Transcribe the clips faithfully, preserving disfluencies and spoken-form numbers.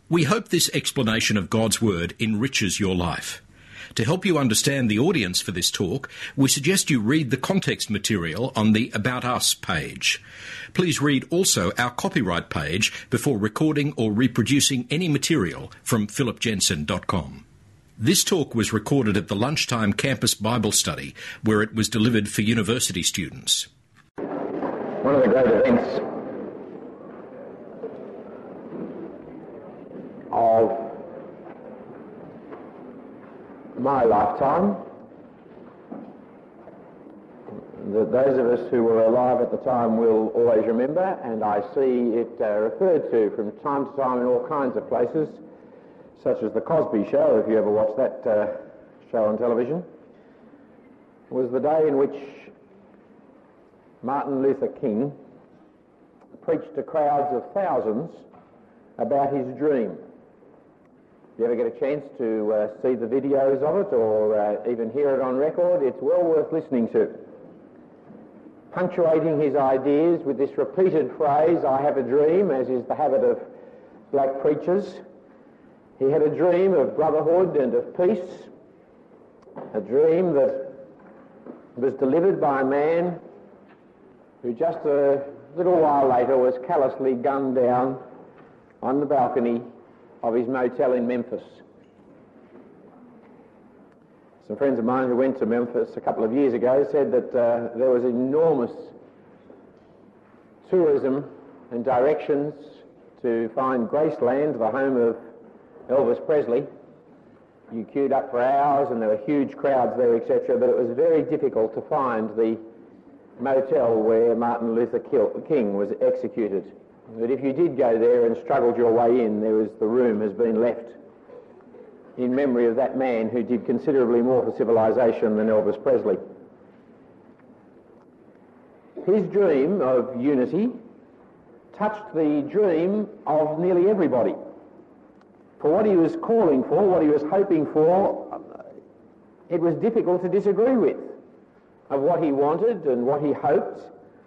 We hope this explanation of God's Word enriches your life. To help you understand the audience for this talk, we suggest you read the context material on the About Us page. Please read also our copyright page before recording or reproducing any material from philip jensen dot com. This talk was recorded at the Lunchtime Campus Bible Study, where it was delivered for university students. One of the great events of my lifetime that those of us who were alive at the time will always remember, and I see it uh, referred to from time to time in all kinds of places, such as The Cosby Show, if you ever watched that uh, show on television, was the day in which Martin Luther King preached to crowds of thousands about his dream. If you ever get a chance to uh, see the videos of it or uh, even hear it on record, it's well worth listening to. Punctuating his ideas with this repeated phrase, "I have a dream," as is the habit of black preachers. He had a dream of brotherhood and of peace, a dream that was delivered by a man who just a little while later was callously gunned down on the balcony of his motel in Memphis. Some friends of mine who went to Memphis a couple of years ago said that uh, there was enormous tourism and directions to find Graceland, the home of Elvis Presley. You queued up for hours and there were huge crowds there, et cetera, but it was very difficult to find the motel where Martin Luther King was executed. But if you did go there and struggled your way in, there was the room has been left in memory of that man who did considerably more for civilization than Elvis Presley. His dream of unity touched the dream of nearly everybody. For what he was calling for, what he was hoping for, it was difficult to disagree with, of what he wanted and what he hoped.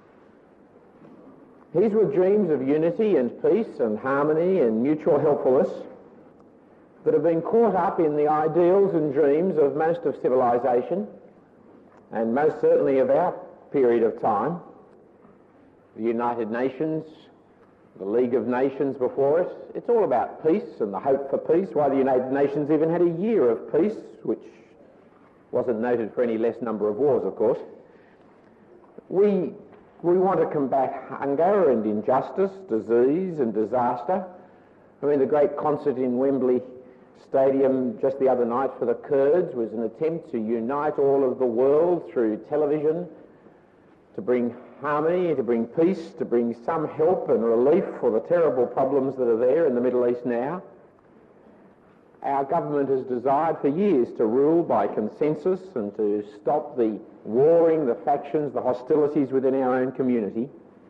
These were dreams of unity and peace and harmony and mutual helpfulness that have been caught up in the ideals and dreams of most of civilization, and most certainly of our period of time. The United Nations, the League of Nations before us, it's all about peace and the hope for peace. Why, the United Nations even had a year of peace, which wasn't noted for any less number of wars, of course. We We want to combat hunger and injustice, disease and disaster. I mean, the great concert in Wembley Stadium just the other night for the Kurds was an attempt to unite all of the world through television, to bring harmony, to bring peace, to bring some help and relief for the terrible problems that are there in the Middle East now. Our government has desired for years to rule by consensus and to stop the warring, the factions, the hostilities within our own community.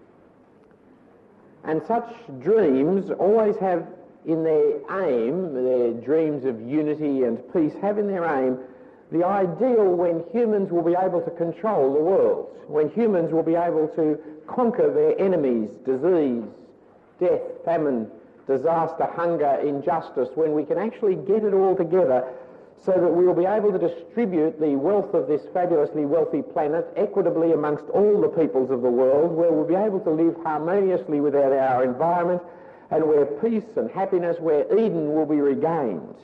And such dreams always have in their aim, their dreams of unity and peace, have in their aim the ideal when humans will be able to control the world, when humans will be able to conquer their enemies, disease, death, famine, disaster, hunger, injustice, when we can actually get it all together so that we will be able to distribute the wealth of this fabulously wealthy planet equitably amongst all the peoples of the world, where we'll be able to live harmoniously with our, our environment, and where peace and happiness, where Eden will be regained.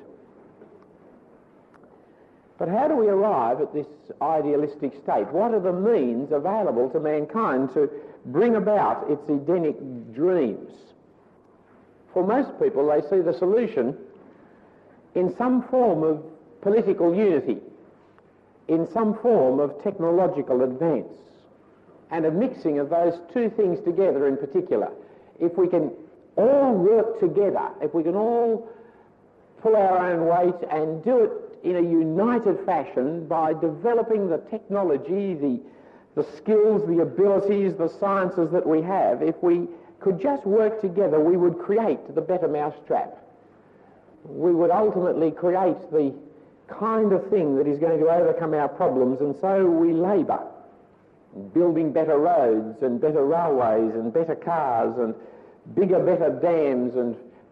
But how do we arrive at this idealistic state? What are the means available to mankind to bring about its Edenic dreams? For most people, they see the solution in some form of political unity, in some form of technological advance, and a mixing of those two things together in particular. If we can all work together, if we can all pull our own weight and do it in a united fashion by developing the technology, the, the skills, the abilities, the sciences that we have, if we could just work together, we would create the better mousetrap. We would ultimately create the kind of thing that is going to overcome our problems, and so we labour, building better roads and better railways and better cars and bigger, better dams and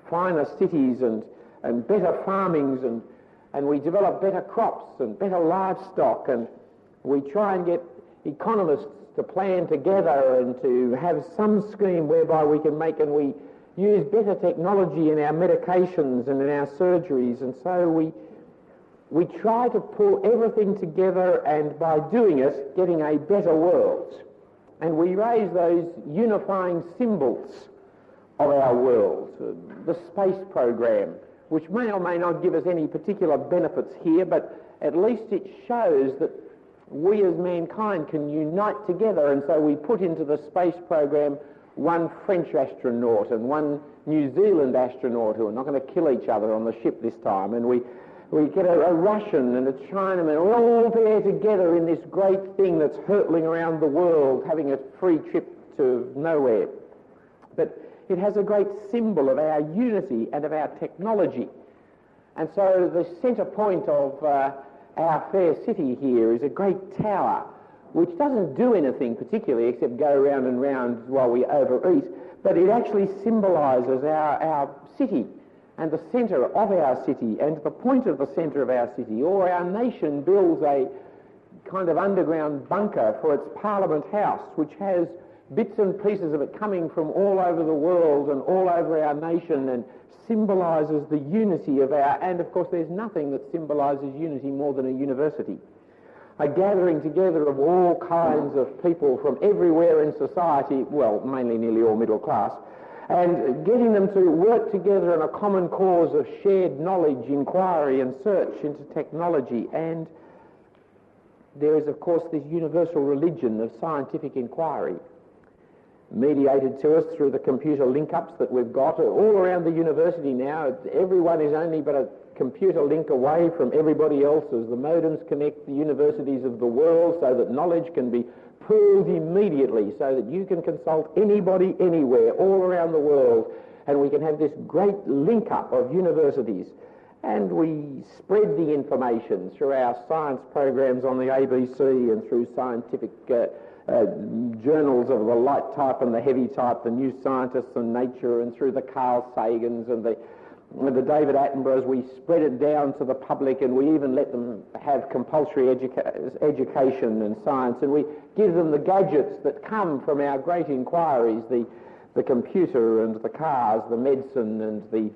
finer cities and, and better farmings, and, and we develop better crops and better livestock, and we try and get economists to plan together and to have some scheme whereby we can make, and we use better technology in our medications and in our surgeries, and so we we try to pull everything together, and by doing it, getting a better world. And we raise those unifying symbols of our world, uh, the space program, which may or may not give us any particular benefits here, but at least it shows that we as mankind can unite together, and so we put into the space program one French astronaut and one New Zealand astronaut who are not going to kill each other on the ship this time, and we we get a, a Russian and a Chinaman, we're all there together in this great thing that's hurtling around the world, having a free trip to nowhere. But it has a great symbol of our unity and of our technology. And so the centre point of uh, our fair city here is a great tower, which doesn't do anything particularly except go round and round while we overeat, but it actually symbolises our, our city and the centre of our city and the point of the centre of our city. Or our nation builds a kind of underground bunker for its Parliament House, which has bits and pieces of it coming from all over the world and all over our nation, and symbolises the unity of our... And of course there's nothing that symbolises unity more than a university. A gathering together of all kinds of people from everywhere in society, well, mainly nearly all middle class, and getting them to work together in a common cause of shared knowledge, inquiry and search into technology. And there is, of course, this universal religion of scientific inquiry, mediated to us through the computer link-ups that we've got all around the university now. Everyone is only but a computer link away from everybody else as the modems connect the universities of the world, so that knowledge can be pooled immediately, so that you can consult anybody anywhere all around the world, and we can have this great link-up of universities. And we spread the information through our science programs on the A B C and through scientific uh, uh, journals of the light type and the heavy type, the New Scientists and Nature, and through the Carl Sagans and the With the David Attenboroughs. We spread it down to the public, and we even let them have compulsory educa- education and science, and we give them the gadgets that come from our great inquiries, the, the computer and the cars, the medicine and the...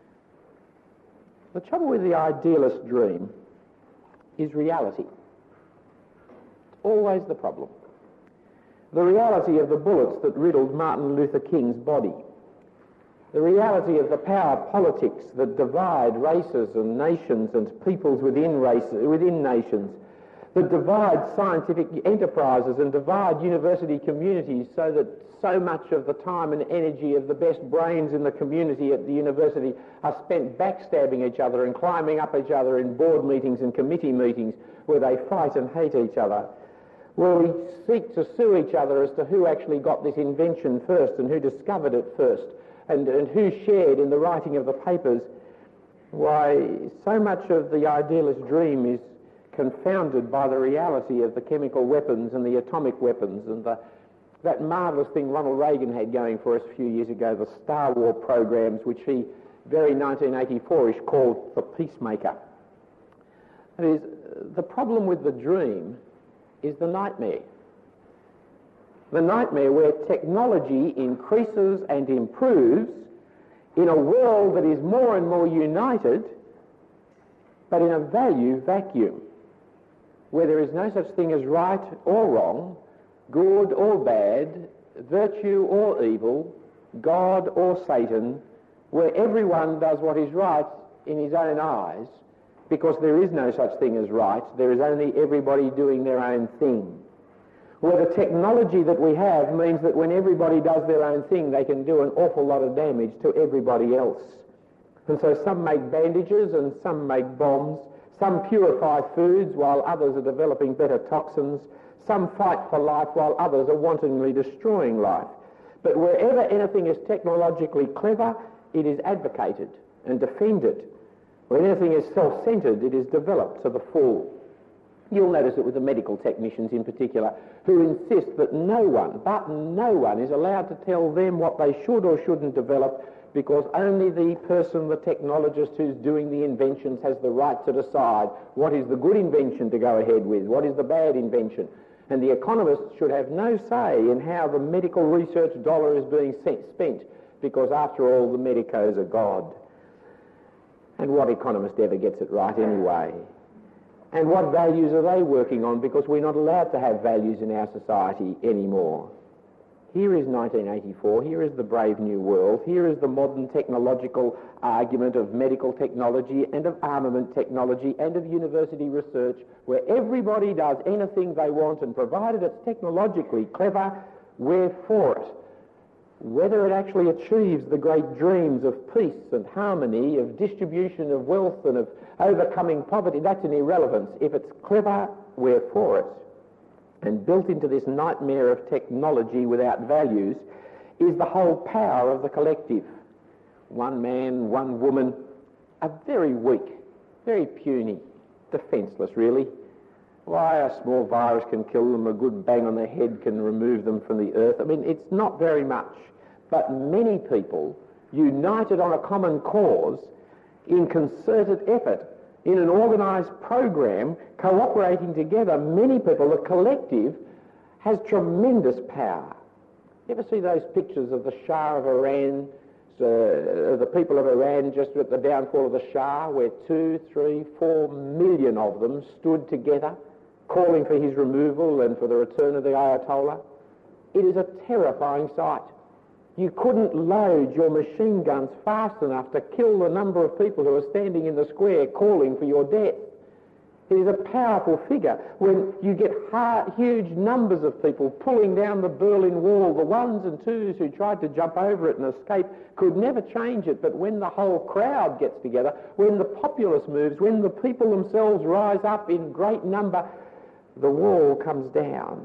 The trouble with the idealist dream is reality. It's always the problem. The reality of the bullets that riddled Martin Luther King's body. The reality of the power politics that divide races and nations and peoples within races, within nations, that divide scientific enterprises and divide university communities, so that so much of the time and energy of the best brains in the community at the university are spent backstabbing each other and climbing up each other in board meetings and committee meetings where they fight and hate each other, where we seek to sue each other as to who actually got this invention first and who discovered it first, and, and who shared in the writing of the papers. Why, so much of the idealist dream is confounded by the reality of the chemical weapons and the atomic weapons and the, that marvellous thing Ronald Reagan had going for us a few years ago, the Star War programs, which he, very nineteen eighty-four-ish, called the Peacemaker. That is, the problem with the dream is the nightmare. The nightmare where technology increases and improves in a world that is more and more united, but in a value vacuum, where there is no such thing as right or wrong, good or bad, virtue or evil, God or Satan, where everyone does what is right in his own eyes, because there is no such thing as right, there is only everybody doing their own thing. Where the technology that we have means that when everybody does their own thing, they can do an awful lot of damage to everybody else. And so some make bandages and some make bombs, some purify foods while others are developing better toxins, some fight for life while others are wantonly destroying life. But wherever anything is technologically clever, it is advocated and defended. When anything is self-centred, it is developed to the full. You'll notice it with the medical technicians in particular, who insist that no one, but no one, is allowed to tell them what they should or shouldn't develop, because only the person, the technologist who's doing the inventions has the right to decide what is the good invention to go ahead with, what is the bad invention. And the economists should have no say in how the medical research dollar is being spent, because after all, the medicos are God. And what economist ever gets it right anyway? And what values are they working on? Because we're not allowed to have values in our society anymore. Here is nineteen eighty-four, here is the brave new world, here is the modern technological argument of medical technology and of armament technology and of university research, where everybody does anything they want, and provided it's technologically clever, we're for it. Whether it actually achieves the great dreams of peace and harmony, of distribution of wealth and of overcoming poverty, that's an irrelevance. If it's clever, we're for it. And built into this nightmare of technology without values is the whole power of the collective. One man, one woman, are very weak, very puny, defenceless really. Why, a small virus can kill them, a good bang on the head can remove them from the earth. I mean, it's not very much. But many people, united on a common cause, in concerted effort, in an organised program, cooperating together, many people, the collective, has tremendous power. You ever see those pictures of the Shah of Iran, uh, the people of Iran just at the downfall of the Shah, where two, three, four million of them stood together, calling for his removal and for the return of the Ayatollah? It is a terrifying sight. You couldn't load your machine guns fast enough to kill the number of people who are standing in the square calling for your death. It is a powerful figure when you get hard, huge numbers of people pulling down the Berlin Wall. The ones and twos who tried to jump over it and escape could never change it, but when the whole crowd gets together, when the populace moves, when the people themselves rise up in great number, the wall comes down.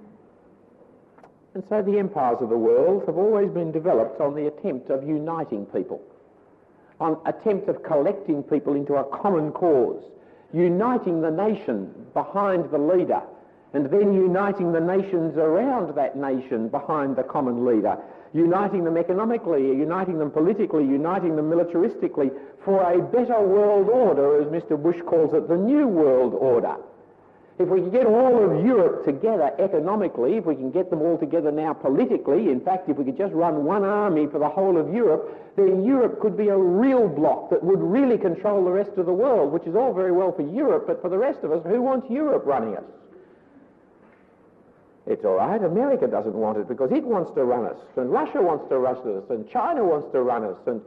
And so the empires of the world have always been developed on the attempt of uniting people, on attempt of collecting people into a common cause, uniting the nation behind the leader, and then uniting the nations around that nation behind the common leader, uniting them economically, uniting them politically, uniting them militaristically for a better world order, as Mister Bush calls it, the new world order. If we can get all of Europe together economically, if we can get them all together now politically, in fact, if we could just run one army for the whole of Europe, then Europe could be a real bloc that would really control the rest of the world, which is all very well for Europe, but for the rest of us, who wants Europe running us? It's all right, America doesn't want it because it wants to run us, and Russia wants to run us, and China wants to run us, and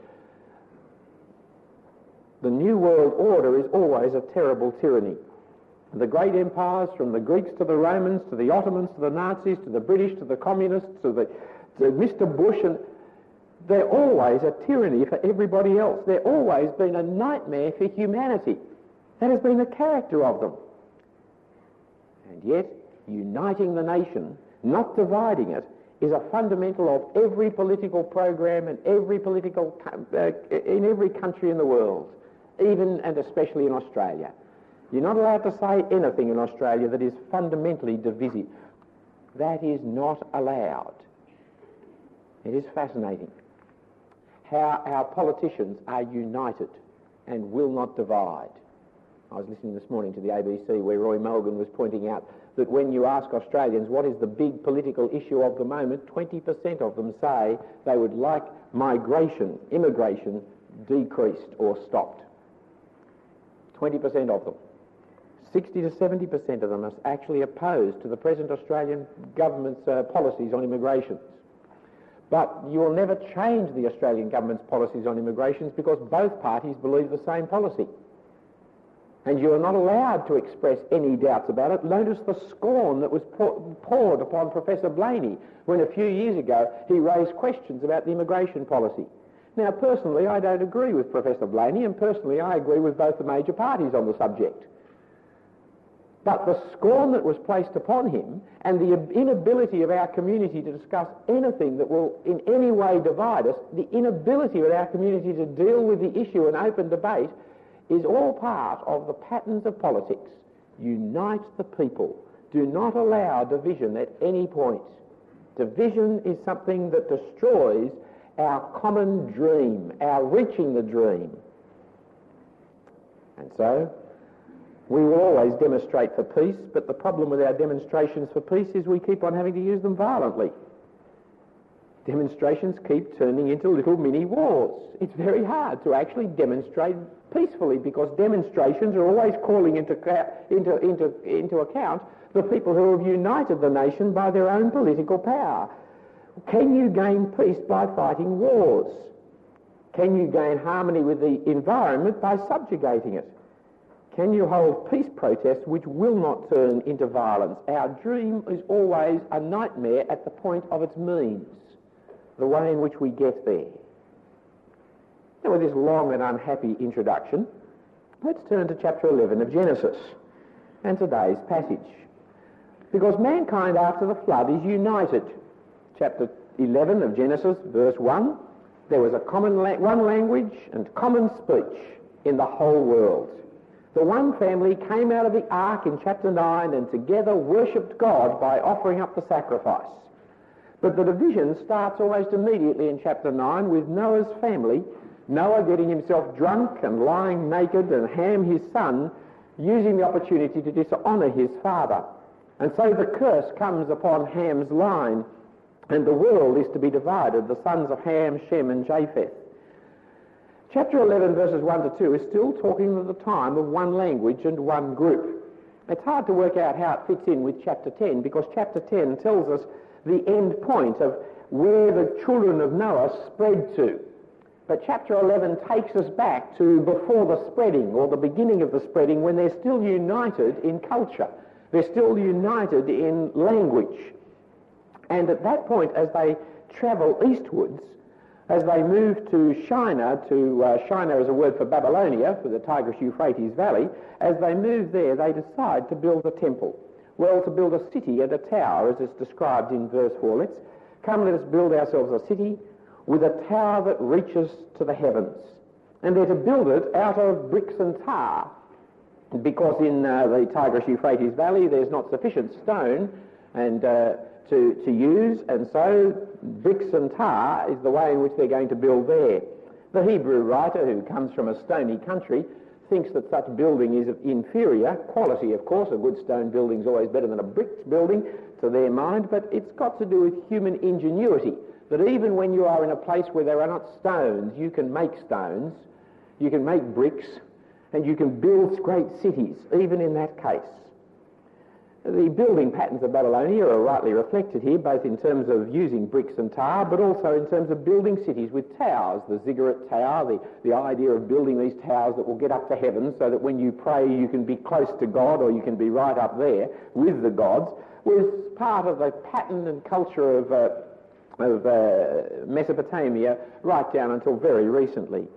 the New World Order is always a terrible tyranny. The great empires, from the Greeks to the Romans, to the Ottomans, to the Nazis, to the British, to the Communists, to, the, to Mister Bush, and they're always a tyranny for everybody else. They've always been a nightmare for humanity. That has been the character of them. And yet, uniting the nation, not dividing it, is a fundamental of every political program and every political uh, in every country in the world, even and especially in Australia. You're not allowed to say anything in Australia that is fundamentally divisive. That is not allowed. It is fascinating how our politicians are united and will not divide. I was listening this morning to the A B C where Roy Mulgan was pointing out that when you ask Australians what is the big political issue of the moment, twenty percent of them say they would like migration, immigration, decreased or stopped. twenty percent of them. sixty to seventy percent of them are actually opposed to the present Australian government's uh, policies on immigration. But you will never change the Australian government's policies on immigration because both parties believe the same policy. And you are not allowed to express any doubts about it. Notice the scorn that was poured upon Professor Blaney when a few years ago he raised questions about the immigration policy. Now, personally, I don't agree with Professor Blaney, and personally I agree with both the major parties on the subject. But the scorn that was placed upon him and the inability of our community to discuss anything that will in any way divide us, the inability of our community to deal with the issue in open debate, is all part of the patterns of politics. Unite the people. Do not allow division at any point. Division is something that destroys our common dream, our reaching the dream. And so, we will always demonstrate for peace, but the problem with our demonstrations for peace is we keep on having to use them violently. Demonstrations keep turning into little mini wars. It's very hard to actually demonstrate peacefully because demonstrations are always calling into, into, into, into account the people who have united the nation by their own political power. Can you gain peace by fighting wars? Can you gain harmony with the environment by subjugating it? Can you hold peace protests which will not turn into violence? Our dream is always a nightmare at the point of its means, the way in which we get there. Now, with this long and unhappy introduction, let's turn to chapter eleven of Genesis and today's passage. Because mankind after the flood is united. Chapter eleven of Genesis, verse one, there was a common la- one language and common speech in the whole world. The one family came out of the ark in chapter nine and together worshipped God by offering up the sacrifice. But the division starts almost immediately in chapter nine with Noah's family, Noah getting himself drunk and lying naked, and Ham, his son, using the opportunity to dishonour his father. And so the curse comes upon Ham's line, and the world is to be divided, the sons of Ham, Shem and Japheth. Chapter eleven, verses one to two, is still talking at the time of one language and one group. It's hard to work out how it fits in with chapter ten, because chapter ten tells us the end point of where the children of Noah spread to. But chapter eleven takes us back to before the spreading, or the beginning of the spreading, when they're still united in culture. They're still united in language. And at that point, as they travel eastwards, as they move to Shinar, to uh, Shinar is a word for Babylonia, for the Tigris-Euphrates Valley, as they move there, they decide to build a temple. Well, to build a city and a tower, as it's described in verse four. Let's come, let us build ourselves a city with a tower that reaches to the heavens. And they're to build it out of bricks and tar, because in uh, the Tigris-Euphrates Valley there's not sufficient stone and uh, to, to use, and so bricks and tar is the way in which they're going to build there. The Hebrew writer, who comes from a stony country, thinks that such building is of inferior quality. Of course, a good stone building is always better than a brick building to their mind, but it's got to do with human ingenuity, that even when you are in a place where there are not stones, you can make stones, you can make bricks, and you can build great cities, even in that case. The building patterns of Babylonia are rightly reflected here, both in terms of using bricks and tar, but also in terms of building cities with towers. The ziggurat tower, the, the idea of building these towers that will get up to heaven so that when you pray you can be close to God, or you can be right up there with the gods, was part of the pattern and culture of, uh, of uh, Mesopotamia right down until very recently.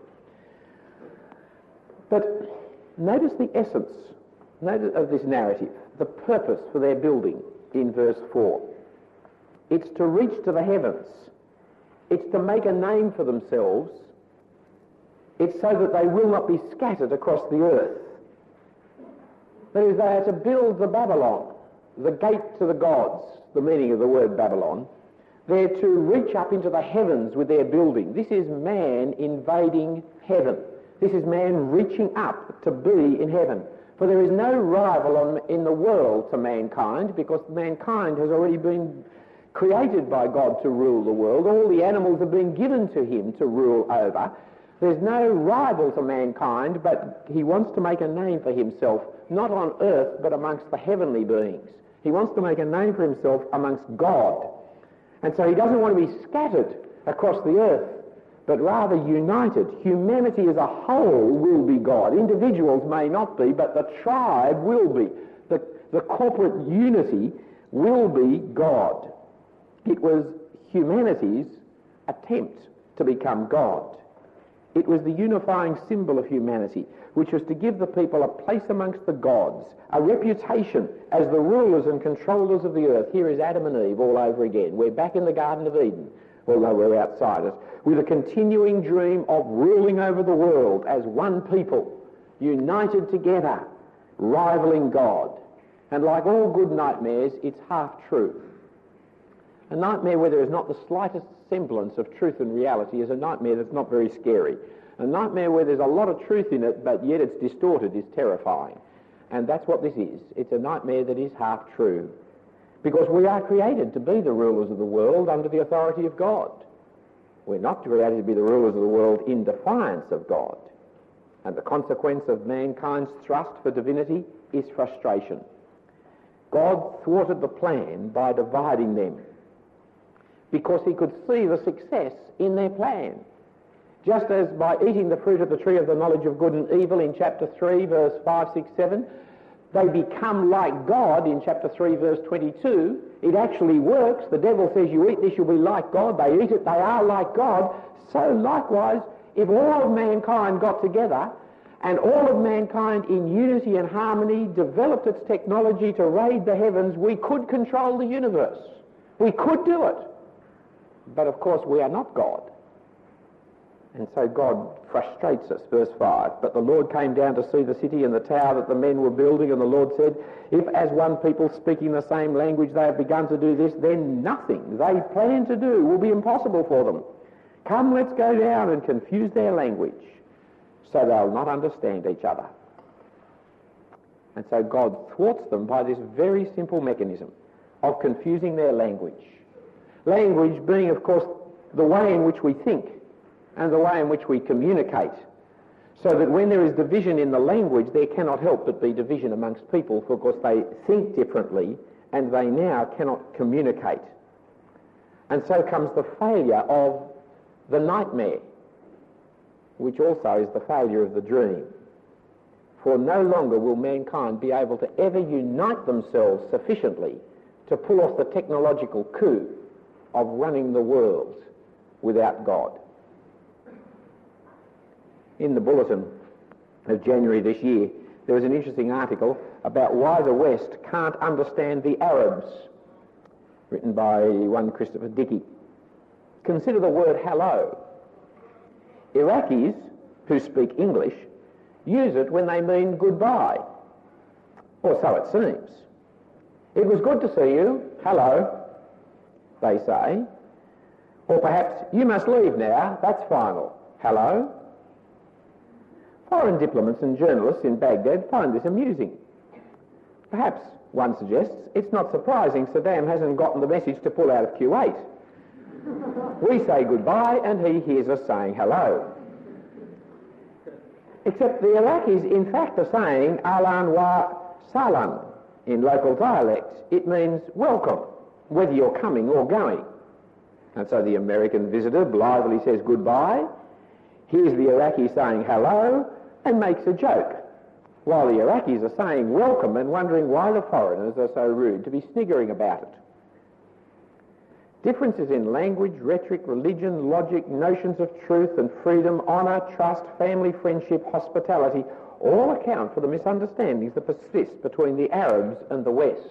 But notice the essence notice of this narrative. The purpose for their building in verse four. It's to reach to the heavens. It's to make a name for themselves. It's so that they will not be scattered across the earth. That is, they are to build the Babylon, the gate to the gods, the meaning of the word Babylon. They're to reach up into the heavens with their building. This is man invading heaven. This is man reaching up to be in heaven. For there is no rival on, in the world to mankind, because mankind has already been created by God to rule the world. All the animals have been given to him to rule over. There's no rival to mankind, but he wants to make a name for himself, not on earth, but amongst the heavenly beings. He wants to make a name for himself amongst God. And so he doesn't want to be scattered across the earth, but rather united. Humanity as a whole will be God. Individuals may not be, but the tribe will be. The, the corporate unity will be God. It was humanity's attempt to become God. It was the unifying symbol of humanity, which was to give the people a place amongst the gods, a reputation as the rulers and controllers of the earth. Here is Adam and Eve all over again. We're back in the Garden of Eden, although we're outside it, with a continuing dream of ruling over the world as one people, united together, rivaling God. And like all good nightmares, it's half true. A nightmare where there is not the slightest semblance of truth and reality is a nightmare that's not very scary. A nightmare where there's a lot of truth in it, but yet it's distorted, is terrifying. And that's what this is. It's a nightmare that is half true. Because we are created to be the rulers of the world under the authority of God. We're not created to be the rulers of the world in defiance of God. And the consequence of mankind's thrust for divinity is frustration. God thwarted the plan by dividing them, because he could see the success in their plan. Just as by eating the fruit of the tree of the knowledge of good and evil in chapter three, verse five, six, seven, they become like God in chapter three, verse twenty-two. It actually works. The devil says, you eat this, you'll be like God. They eat it, they are like God. So likewise, if all of mankind got together and all of mankind in unity and harmony developed its technology to raid the heavens, we could control the universe. We could do it. But of course we are not God. And so God frustrates us. Verse five, but the Lord came down to see the city and the tower that the men were building, and the Lord said, if as one people speaking the same language they have begun to do this, then nothing they plan to do will be impossible for them. Come, let's go down and confuse their language, so they'll not understand each other. And so God thwarts them by this very simple mechanism of confusing their language. Language being, of course, the way in which we think and the way in which we communicate, so that when there is division in the language, there cannot help but be division amongst people, for of course they think differently and they now cannot communicate. And so comes the failure of the nightmare, which also is the failure of the dream. For no longer will mankind be able to ever unite themselves sufficiently to pull off the technological coup of running the world without God. In the bulletin of January this year, there was an interesting article about why the West can't understand the Arabs, written by one Christopher Dickey. Consider the word hello. Iraqis who speak English use it when they mean goodbye, or so it seems. It was good to see you, hello, they say. Or perhaps, you must leave now, that's final, hello. Foreign diplomats and journalists in Baghdad find this amusing. Perhaps, one suggests, it's not surprising Saddam hasn't gotten the message to pull out of Kuwait. We say goodbye and he hears us saying hello. Except the Iraqis in fact are saying Ahlan wa Sahlan in local dialects. It means welcome, whether you're coming or going. And so the American visitor blithely says goodbye, hears the Iraqi saying hello, and makes a joke, while the Iraqis are saying welcome and wondering why the foreigners are so rude to be sniggering about it. Differences in language, rhetoric, religion, logic, notions of truth and freedom, honour, trust, family, friendship, hospitality, all account for the misunderstandings that persist between the Arabs and the West.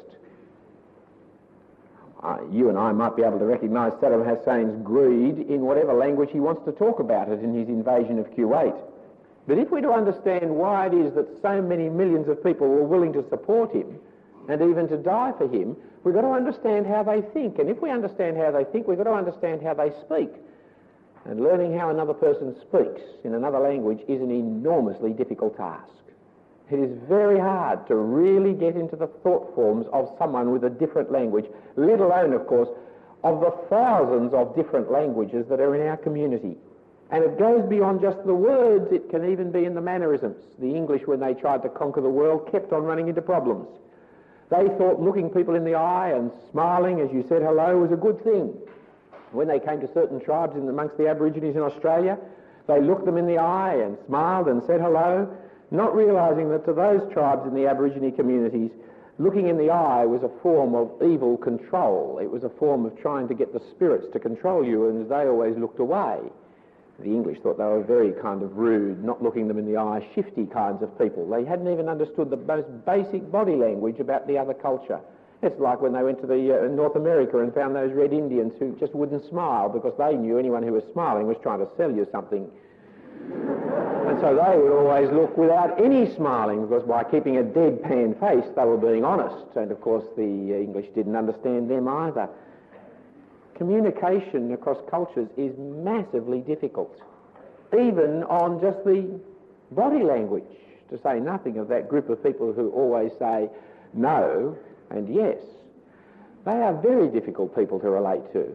Uh, you and I might be able to recognise Saddam Hussein's greed in whatever language he wants to talk about it in his invasion of Kuwait. But if we're to understand why it is that so many millions of people were willing to support him and even to die for him, we've got to understand how they think. And if we understand how they think, we've got to understand how they speak. And learning how another person speaks in another language is an enormously difficult task. It is very hard to really get into the thought forms of someone with a different language, let alone, of course, of the thousands of different languages that are in our community. And it goes beyond just the words, it can even be in the mannerisms. The English, when they tried to conquer the world, kept on running into problems. They thought looking people in the eye and smiling as you said hello was a good thing. When they came to certain tribes in amongst the Aborigines in Australia, they looked them in the eye and smiled and said hello, not realising that to those tribes in the Aborigine communities, looking in the eye was a form of evil control. It was a form of trying to get the spirits to control you, and they always looked away. The English thought they were very kind of rude, not looking them in the eye, shifty kinds of people. They hadn't even understood the most basic body language about the other culture. It's like when they went to the uh, North America and found those Red Indians who just wouldn't smile because they knew anyone who was smiling was trying to sell you something. And so they would always look without any smiling, because by keeping a deadpan face they were being honest. And of course the English didn't understand them either. communication across cultures is massively difficult, even on just the body language, to say nothing of that group of people who always say no and yes. They are very difficult people to relate to.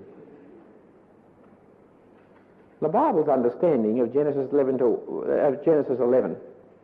The Bible's understanding of Genesis eleven, to, of Genesis eleven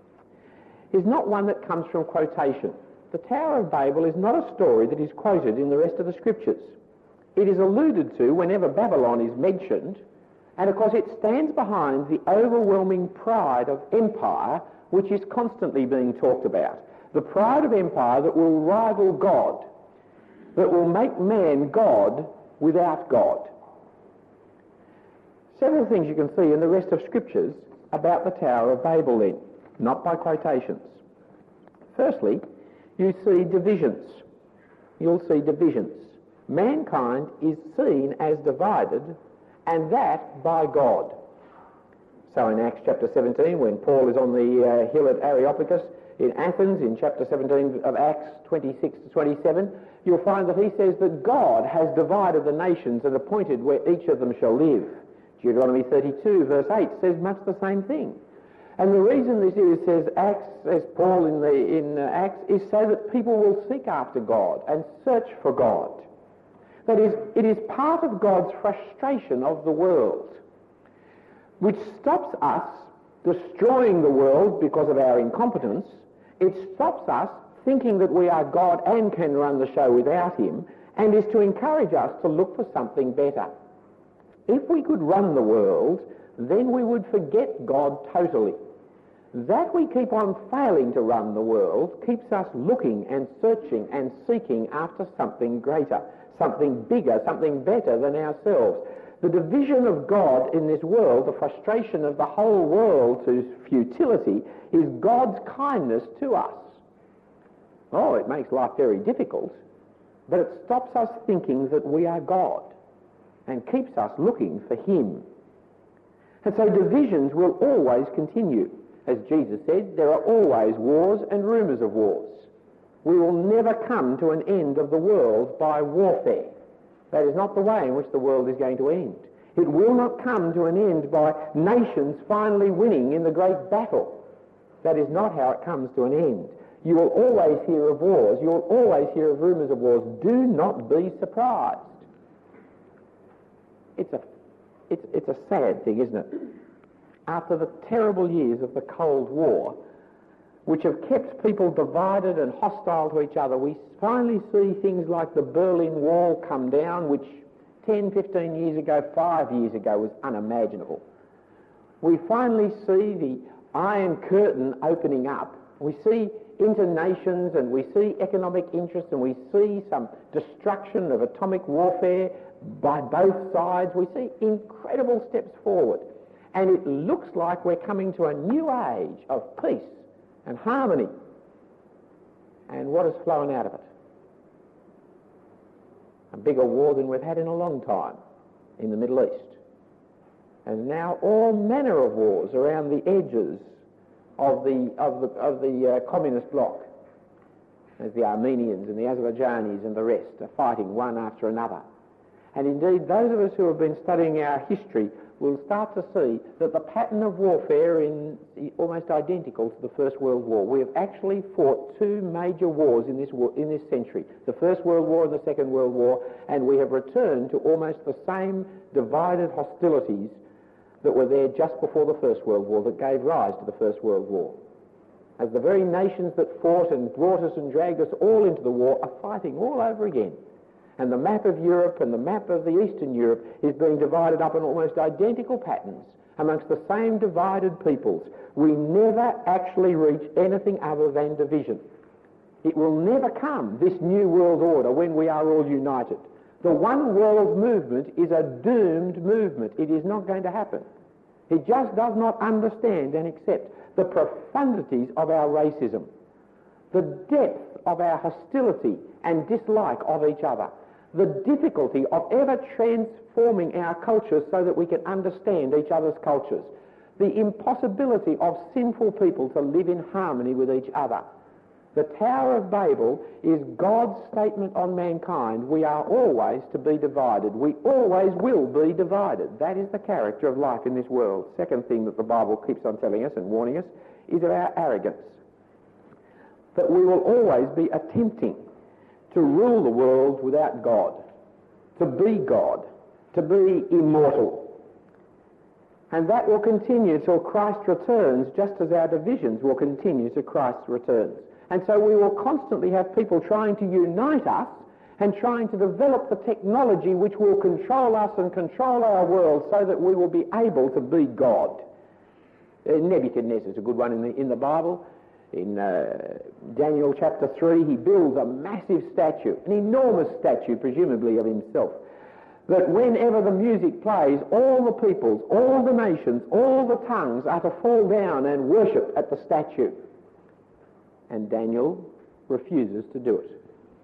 is not one that comes from quotation. The Tower of Babel is not a story that is quoted in the rest of the Scriptures. It is alluded to whenever Babylon is mentioned, and of course it stands behind the overwhelming pride of empire which is constantly being talked about. The pride of empire that will rival God, that will make man God without God. Several things you can see in the rest of Scriptures about the Tower of Babel then, not by quotations. Firstly, you see divisions. You'll see divisions. Mankind is seen as divided, and that by God. So in Acts chapter seventeen, when Paul is on the uh, hill at Areopagus, in Athens, in chapter seventeen of Acts twenty-six to twenty-seven, you'll find that he says that God has divided the nations and appointed where each of them shall live. Deuteronomy thirty-two verse eight says much the same thing. And the reason this is, says Acts, as Paul in, the, in uh, Acts, is so that people will seek after God and search for God. That is, it is part of God's frustration of the world, which stops us destroying the world because of our incompetence. It stops us thinking that we are God and can run the show without him, and is to encourage us to look for something better. If we could run the world, then we would forget God totally. That we keep on failing to run the world keeps us looking and searching and seeking after something greater, something bigger, something better than ourselves. The division of God in this world, the frustration of the whole world to futility, is God's kindness to us. Oh, it makes life very difficult, but it stops us thinking that we are God and keeps us looking for him. And so divisions will always continue. As Jesus said, there are always wars and rumours of wars. We will never come to an end of the world by warfare. That is not the way in which the world is going to end. It will not come to an end by nations finally winning in the great battle. That is not how it comes to an end. You will always hear of wars. You will always hear of rumours of wars. Do not be surprised. It's a, it's, it's a sad thing, isn't it? After the terrible years of the Cold War, which have kept people divided and hostile to each other, we finally see things like the Berlin Wall come down, which ten, fifteen years ago, five years ago was unimaginable. We finally see the Iron Curtain opening up. We see internations and we see economic interest and we see some destruction of atomic warfare by both sides. We see incredible steps forward. And it looks like we're coming to a new age of peace and harmony. And what has flown out of it? A bigger war than we've had in a long time in the Middle East. And now all manner of wars around the edges of the, of the, of the uh, communist bloc, as the Armenians and the Azerbaijanis and the rest are fighting one after another. And indeed, those of us who have been studying our history will start to see that the pattern of warfare is almost identical to the First World War. We have actually fought two major wars in this, war, in this century, the First World War and the Second World War, and we have returned to almost the same divided hostilities that were there just before the First World War that gave rise to the First World War. As the very nations that fought and brought us and dragged us all into the war are fighting all over again. And the map of Europe and the map of the Eastern Europe is being divided up in almost identical patterns amongst the same divided peoples. We never actually reach anything other than division. It will never come, this new world order, when we are all united. The one world movement is a doomed movement. It is not going to happen. It just does not understand and accept the profundities of our racism, the depth of our hostility and dislike of each other, the difficulty of ever transforming our cultures so that we can understand each other's cultures, the impossibility of sinful people to live in harmony with each other. The Tower of Babel is God's statement on mankind. We are always to be divided. We always will be divided. That is the character of life in this world. Second thing that the Bible keeps on telling us and warning us is of our arrogance. That we will always be attempting to rule the world without God, to be God, to be immortal. And that will continue till Christ returns, just as our divisions will continue till Christ returns. And so we will constantly have people trying to unite us and trying to develop the technology which will control us and control our world so that we will be able to be God. Uh, Nebuchadnezzar is a good one in the, in the Bible. In uh, Daniel chapter three, he builds a massive statue, an enormous statue, presumably of himself, that whenever the music plays, all the peoples, all the nations, all the tongues are to fall down and worship at the statue. And Daniel refuses to do it.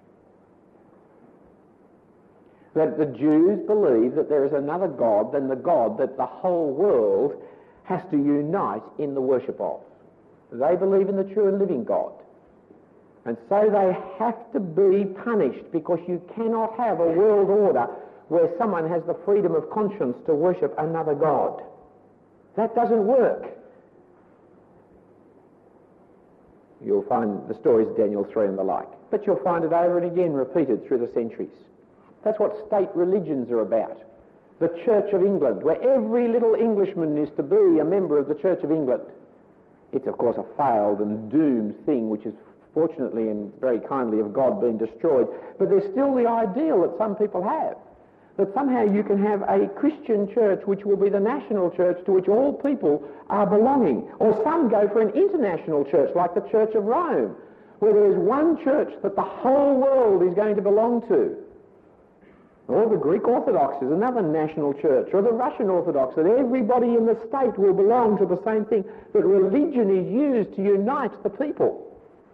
That the Jews believe that there is another God than the God that the whole world has to unite in the worship of. They believe in the true and living God. And so they have to be punished, because you cannot have a world order where someone has the freedom of conscience to worship another God. That doesn't work. You'll find the stories of Daniel three and the like. But you'll find it over and again repeated through the centuries. That's what state religions are about. The Church of England, where every little Englishman is to be a member of the Church of England. It's, of course, a failed and doomed thing, which is fortunately and very kindly of God been destroyed. But there's still the ideal that some people have, that somehow you can have a Christian church which will be the national church to which all people are belonging. Or some go for an international church like the Church of Rome, where there is one church that the whole world is going to belong to. Or the Greek Orthodox is another national church, or the Russian Orthodox, that everybody in the state will belong to the same thing, that religion is used to unite the people.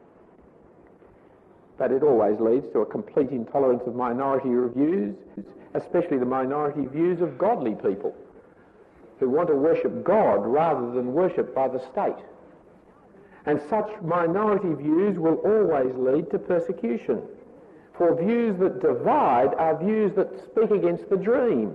But it always leads to a complete intolerance of minority views, especially the minority views of godly people who want to worship God rather than worship by the state. And such minority views will always lead to persecution. For views that divide are views that speak against the dream.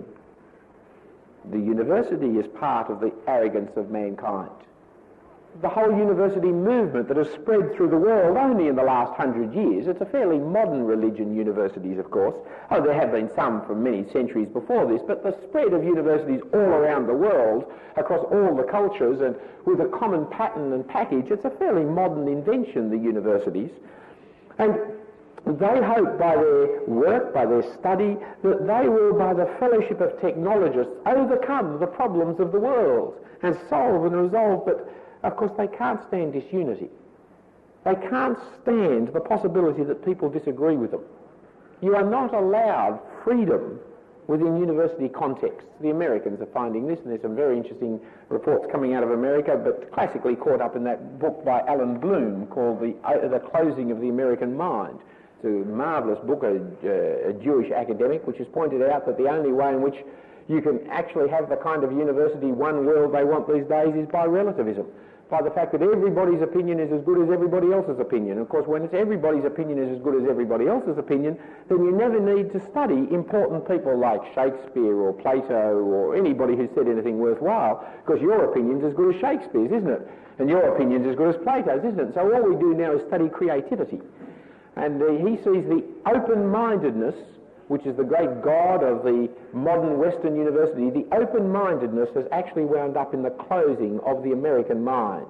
The university is part of the arrogance of mankind. The whole university movement that has spread through the world only in the last hundred years, it's a fairly modern religion, universities, of course. Oh, there have been some from many centuries before this, but the spread of universities all around the world, across all the cultures, and with a common pattern and package, it's a fairly modern invention, the universities. And they hope by their work, by their study, that they will, by the fellowship of technologists, overcome the problems of the world and solve and resolve. But, of course, they can't stand disunity. They can't stand the possibility that people disagree with them. You are not allowed freedom within university contexts. The Americans are finding this, and there's some very interesting reports coming out of America, but classically caught up in that book by Alan Bloom called The, uh, the Closing of the American Mind. It's a marvellous book, a, a Jewish academic, which has pointed out that the only way in which you can actually have the kind of university one world they want these days is by relativism, by the fact that everybody's opinion is as good as everybody else's opinion. Of course, when it's everybody's opinion is as good as everybody else's opinion, then you never need to study important people like Shakespeare or Plato or anybody who said anything worthwhile, because your opinion's as good as Shakespeare's, isn't it? And your opinion's as good as Plato's, isn't it? So all we do now is study creativity. And uh, he sees the open-mindedness, which is the great god of the modern Western university, the open-mindedness has actually wound up in the closing of the American mind.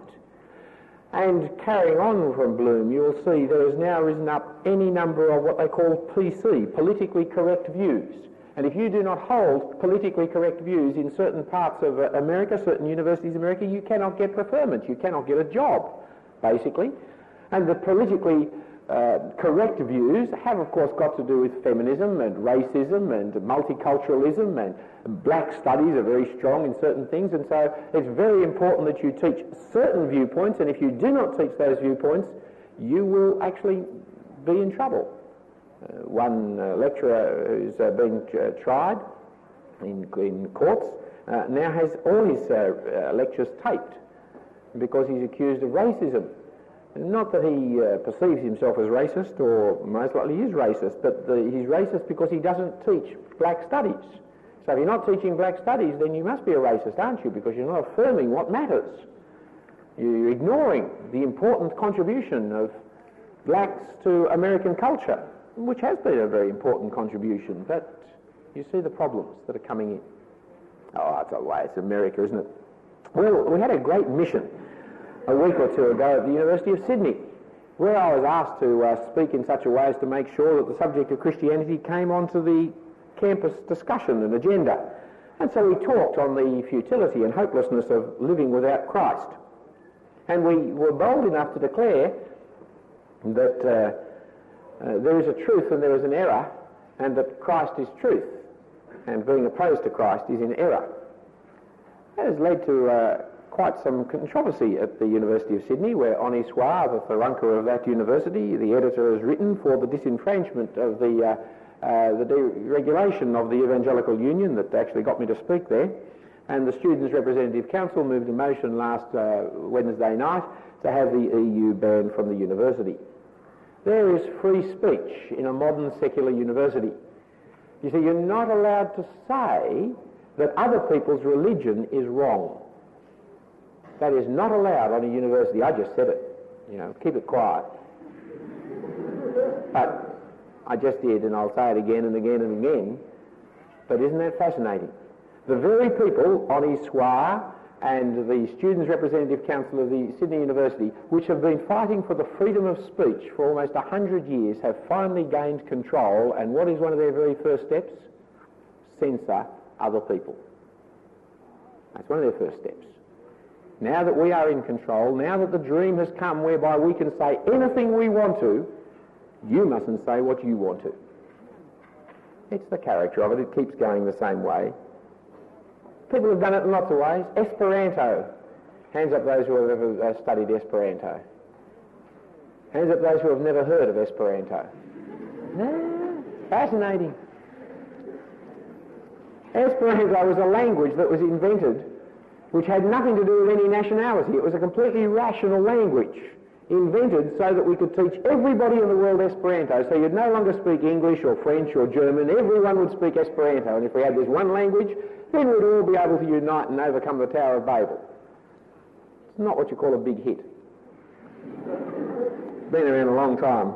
And carrying on from Bloom, you will see there has now risen up any number of what they call P C, politically correct views. And if you do not hold politically correct views in certain parts of uh, America, certain universities in America, you cannot get preferment, you cannot get a job, basically. And the politically Uh, correct views have, of course, got to do with feminism and racism and multiculturalism, and black studies are very strong in certain things, and so it's very important that you teach certain viewpoints, and if you do not teach those viewpoints, you will actually be in trouble. Uh, one uh, lecturer who's uh, being uh, tried in, in courts uh, now has all his uh, uh, lectures taped because he's accused of racism. Not that he uh, perceives himself as racist, or most likely is racist, but the, he's racist because he doesn't teach black studies. So if you're not teaching black studies, then you must be a racist, aren't you? Because you're not affirming what matters. You're ignoring the important contribution of blacks to American culture, which has been a very important contribution, but you see the problems that are coming in. Oh, it's a way, it's America, isn't it? Well, we had a great mission a week or two ago at the University of Sydney, where I was asked to uh, speak in such a way as to make sure that the subject of Christianity came onto the campus discussion and agenda. And so we talked on the futility and hopelessness of living without Christ. And we were bold enough to declare that uh, uh, there is a truth and there is an error, and that Christ is truth, and being opposed to Christ is in error. That has led to uh, quite some controversy at the University of Sydney, where Honi Soit, the furunker of that university, the editor, has written for the disenfranchisement of the, uh, uh, the deregulation of the Evangelical Union that actually got me to speak there. And the Students' Representative Council moved a motion last uh, Wednesday night to have the E U banned from the university. There is free speech in a modern secular university. You see, you're not allowed to say that other people's religion is wrong. That is not allowed on a university. I just said it. You know, keep it quiet. But I just did, and I'll say it again and again and again. But isn't that fascinating? The very people, Honi Soit and the Students' Representative Council of the Sydney University, which have been fighting for the freedom of speech for almost a hundred years, have finally gained control, and what is one of their very first steps? Censor other people. That's one of their first steps. Now that we are in control, now that the dream has come whereby we can say anything we want to, you mustn't say what you want to. It's the character of it. It keeps going the same way. People have done it in lots of ways. Esperanto. Hands up those who have ever uh, studied Esperanto. Hands up those who have never heard of Esperanto. No, fascinating. Esperanto was a language that was invented which had nothing to do with any nationality. It was a completely rational language, invented so that we could teach everybody in the world Esperanto. So you'd no longer speak English or French or German. Everyone would speak Esperanto. And if we had this one language, then we'd all be able to unite and overcome the Tower of Babel. It's not what you call a big hit. Been around a long time.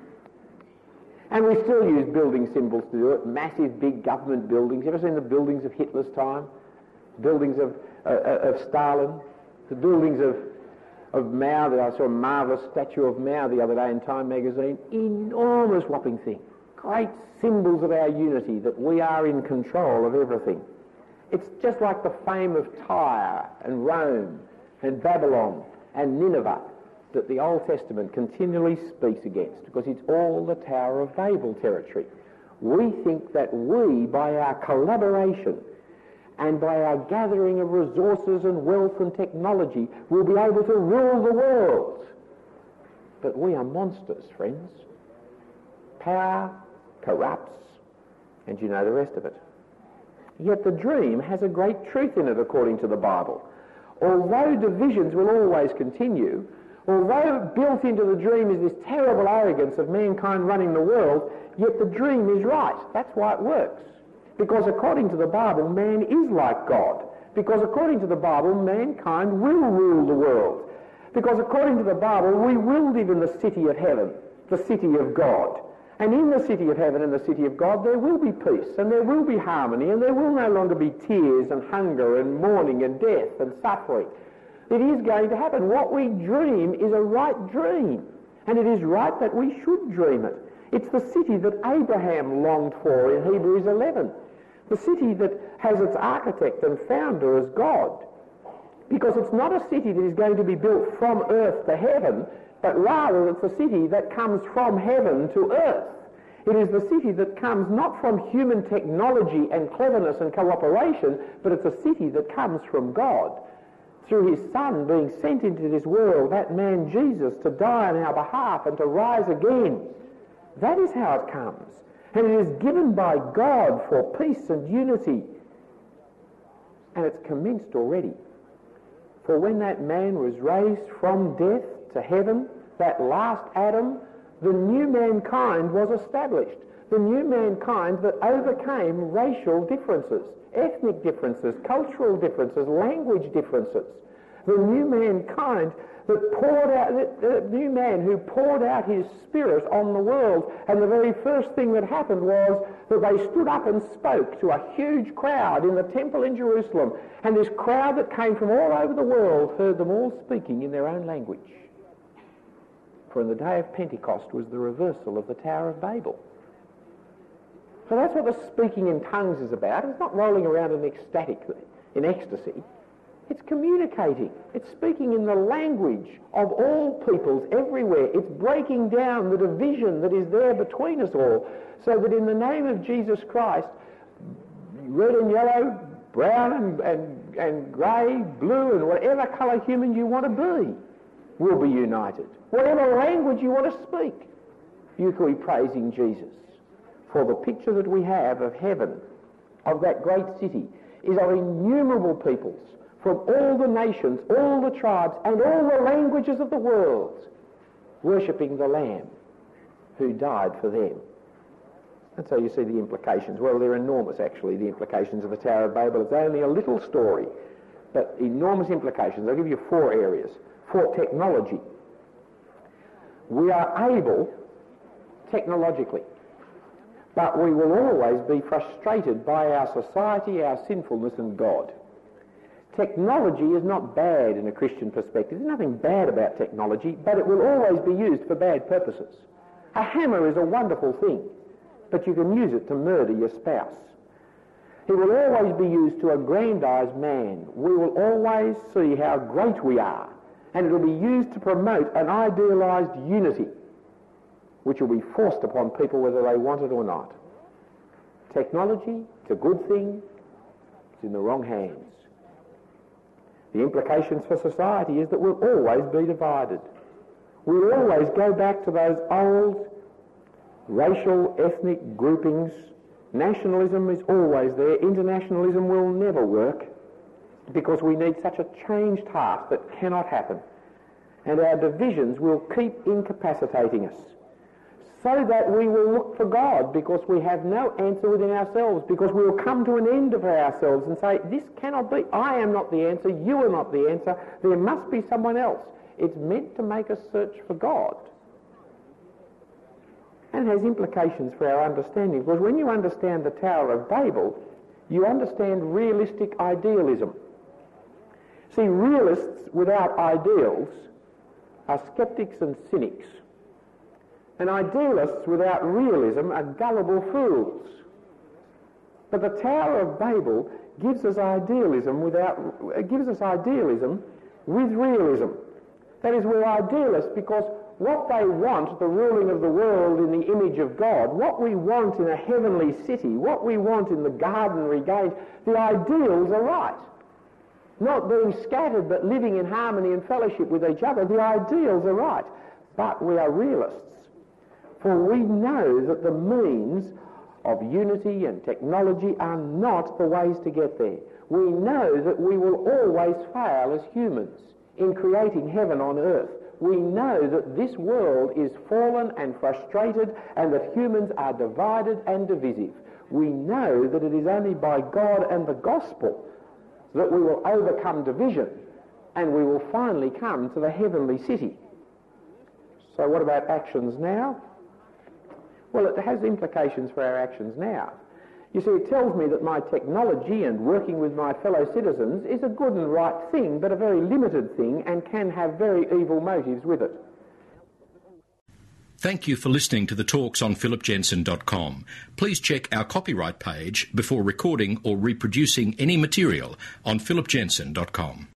And we still use building symbols to do it. Massive, big government buildings. You ever seen the buildings of Hitler's time? Buildings of, uh, of Stalin? The buildings of, of Mao. I saw a marvellous statue of Mao the other day in Time magazine. Enormous whopping thing. Great symbols of our unity, that we are in control of everything. It's just like the fame of Tyre and Rome and Babylon and Nineveh that the Old Testament continually speaks against, because it's all the Tower of Babel territory. We think that we, by our collaboration and by our gathering of resources and wealth and technology, will be able to rule the world. But we are monsters, friends. Power corrupts, and you know the rest of it. Yet the dream has a great truth in it, according to the Bible. Although divisions will always continue, although built into the dream is this terrible arrogance of mankind running the world, yet the dream is right. That's why it works. Because according to the Bible, man is like God. Because according to the Bible, mankind will rule the world. Because according to the Bible, we will live in the city of heaven, the city of God. And in the city of heaven and the city of God, there will be peace, and there will be harmony, and there will no longer be tears and hunger and mourning and death and suffering. It is going to happen. What we dream is a right dream, and it is right that we should dream it. It's the city that Abraham longed for in Hebrews eleven, the city that has its architect and founder as God, because it's not a city that is going to be built from earth to heaven, but rather it's a city that comes from heaven to earth. It is the city that comes not from human technology and cleverness and cooperation, but it's a city that comes from God, through his Son being sent into this world, that man Jesus, to die on our behalf and to rise again. That is how it comes. And it is given by God for peace and unity. And it's commenced already. For when that man was raised from death to heaven, that last Adam, the new mankind was established. The new mankind that overcame racial differences, ethnic differences, cultural differences, language differences. The new mankind that poured out, the, the new man who poured out his spirit on the world, and the very first thing that happened was that they stood up and spoke to a huge crowd in the temple in Jerusalem, and this crowd that came from all over the world heard them all speaking in their own language. For in the day of Pentecost was the reversal of the Tower of Babel. So that's what the speaking in tongues is about. It's not rolling around in ecstatic, in ecstasy. It's communicating. It's speaking in the language of all peoples everywhere. It's breaking down the division that is there between us all, so that in the name of Jesus Christ, red and yellow, brown and, and, and grey, blue, and whatever colour human you want to be will be united. Whatever language you want to speak, you can be praising Jesus. For the picture that we have of heaven, of that great city, is of innumerable peoples from all the nations, all the tribes, and all the languages of the world, worshipping the Lamb who died for them. And so you see the implications. Well, they're enormous, actually, the implications of the Tower of Babel. It's only a little story, but enormous implications. I'll give you four areas. For technology. We are able, technologically, but we will always be frustrated by our society, our sinfulness, and God. Technology is not bad in a Christian perspective. There's nothing bad about technology, but it will always be used for bad purposes. A hammer is a wonderful thing, but you can use it to murder your spouse. It will always be used to aggrandize man. We will always see how great we are, and it will be used to promote an idealized unity, which will be forced upon people whether they want it or not. Technology, it's a good thing, it's in the wrong hands. The implications for society is that we'll always be divided. We'll always go back to those old racial, ethnic groupings. Nationalism is always there. Internationalism will never work because we need such a changed heart that cannot happen. And our divisions will keep incapacitating us, so that we will look for God because we have no answer within ourselves, because we will come to an end of ourselves and say, this cannot be, I am not the answer, you are not the answer, there must be someone else. It's meant to make us search for God. And it has implications for our understanding, because when you understand the Tower of Babel, you understand realistic idealism. See, realists without ideals are skeptics and cynics. And idealists without realism are gullible fools. But the Tower of Babel gives us idealism without, it gives us idealism with realism. That is, we're idealists because what they want, the ruling of the world in the image of God, what we want in a heavenly city, what we want in the garden regained, the ideals are right. Not being scattered but living in harmony and fellowship with each other, the ideals are right. But we are realists. For we know that the means of unity and technology are not the ways to get there. We know that we will always fail as humans in creating heaven on earth. We know that this world is fallen and frustrated and that humans are divided and divisive. We know that it is only by God and the gospel that we will overcome division and we will finally come to the heavenly city. So what about actions now? Well, it has implications for our actions now. You see, it tells me that my technology and working with my fellow citizens is a good and right thing, but a very limited thing, and can have very evil motives with it. Thank you for listening to the talks on philip jensen dot com. Please check our copyright page before recording or reproducing any material on philip jensen dot com.